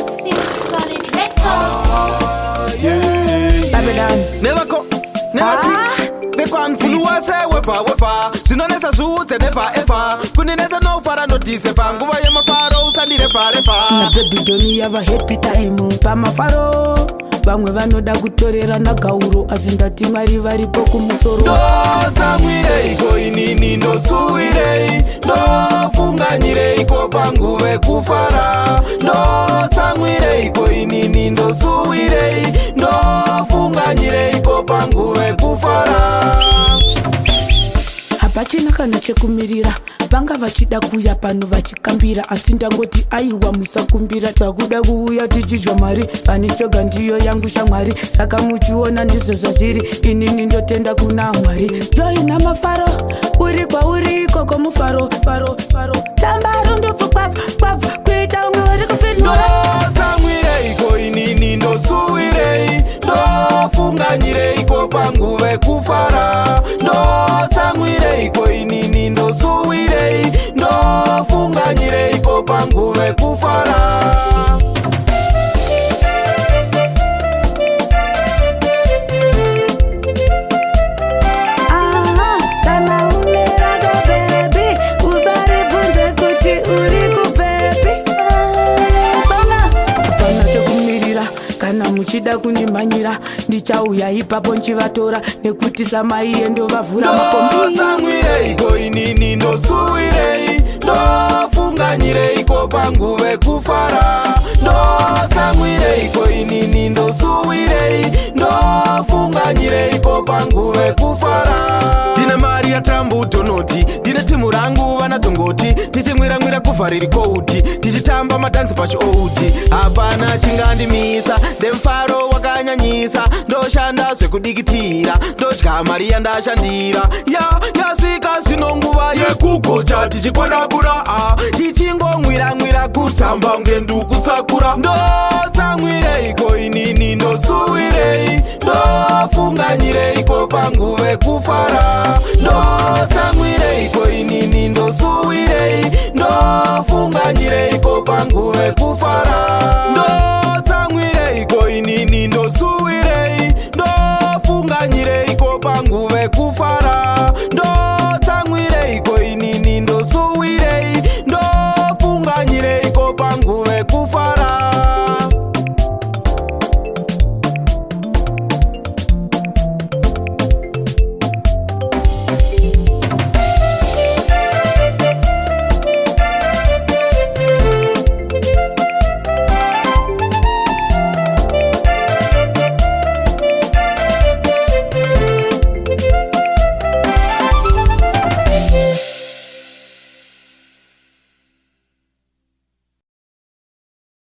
Solid Records. Babylon. Never go, never see. Bekwam sinuwase wepa sinonesa zuze never ever kunineza no fara notice pa nguva ya mafaro usandire parepa na baby don't have a happy time pa mafaro vamwe vanoda kutorera na gauro asindati mari varipo kumusoro ndo samwire iko inini ndo suwire ndo funganyire iko panguve kufara ndo samwire iko inini ndo suwire ndo funganyire iko panguve kufara hapachina kana chekumirira vanga vachida kuya pano vachikambira asi ndangoti aiwa musakumbira takuda kuuya tichidya mari pani shoga ndiyo yangu shamwari saka muchiona ndizvo zvazviri inini ndotenda kuna mwari ndoina mafaro uri kwauri ikoko mufaro faro tambaro ndobvu kwabvu kuita unge uri kupindura ndosamwire iko inini ndosuwire ndofunganyire iko panguve kufara ndosamwire iko inini ndosuwire ndofunganyire iko panguve kufara muchida kundimhanyira ndichauya ipapo nchivatora nekuti samai endovavhura mapombi ndosamwire iko inini ndosuwire ndofunganyire iko panguve kufara ndosamwire iko inini ndosuwire ndofunganyire iko panguve kufara ndine mari yatambutonoti ndine timu rangu vanatongoti tichimwiramwira kuvhariri kouti tichitamba madanzi pachiouti hapana chingandimisa ndemufaro wakanyanyisa ndoshanda zvekudikitira ndodya mari yandashandira yasvika zvino nguva yekugocha tichikwadabura tichingomwiramwira kutamba ngendukusakura ndosamwire iko inini ndosuwire ndofunganyire iko panguve kufara ndosamwire iko inini ndosuwire